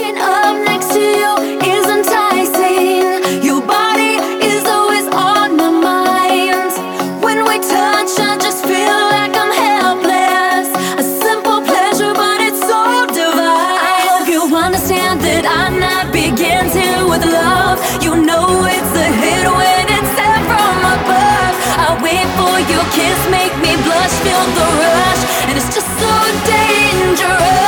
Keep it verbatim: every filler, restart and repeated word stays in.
Waking up next to you is enticing. Your body is always on my mind. When we touch, I just feel like I'm helpless. A simple pleasure, but it's so divine. I hope you understand that I'm not beginning with love. You know it's a hit when it's sent from above. I wait for your kiss, make me blush, feel the rush, and it's just so dangerous.